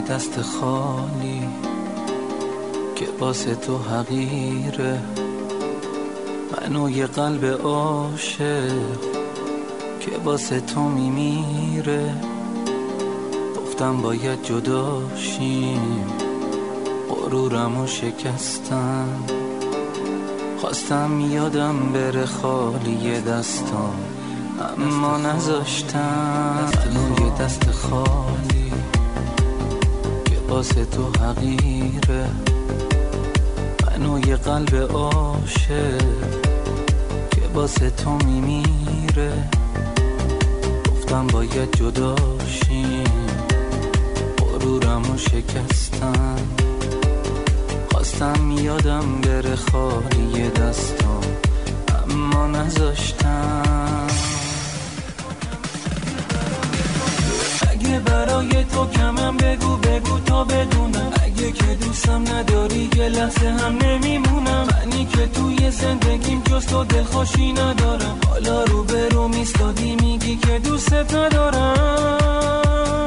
دست خالی که واسه تو حقیره، من و یه قلب عاشق که واسه تو میمیره. گفتم باید جدا شیم، غرورمو شکستم، خواستم یادم بره خالی دستام اما نذاشتم. یه دست خالی که واسه تو حقیره، من و یه قلب عاشق که واسه تو میمیره. گفتم باید جدا شیم، غرورمو شکستم، خواستم یادم بره خالی دستام اما نذاشتم. اگه برای تو کمم بگو تا بدونم، اگه که دوستم نداری یه لحظه هم نمیمونم. منی که توی زندگیم جز تو دلخوشی ندارم، حالا رو به رو میستادی میگی که دوستت ندارم.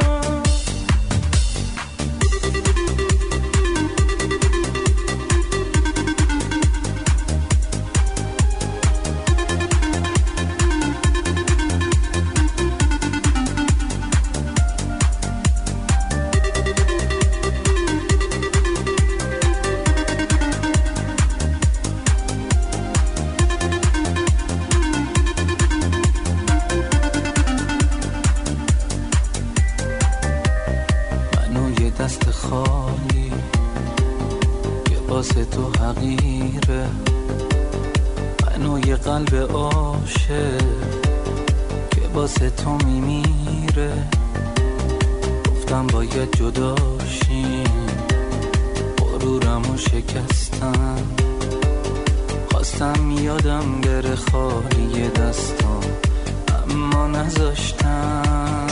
دست خالی که واسه تو حقیره، من و یه قلب عاشق که واسه تو میمیره. گفتم باید جدا شیم، غرورمو شکستم، خواستم یادم بره خالی دستام اما نذاشتم.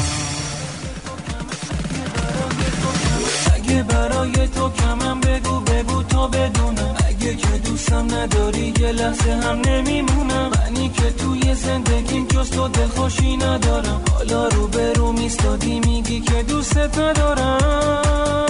اگه برای تو کمم بگو تا بدونم، اگه که دوستم نداری یه لحظه هم نمیمونم. منی که توی زندگیم جز تو دلخوشی ندارم، حالا رو به رو میستادی میگی که دوستت ندارم.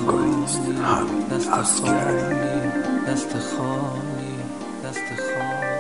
vocalist Hamid Asghari. دست خالی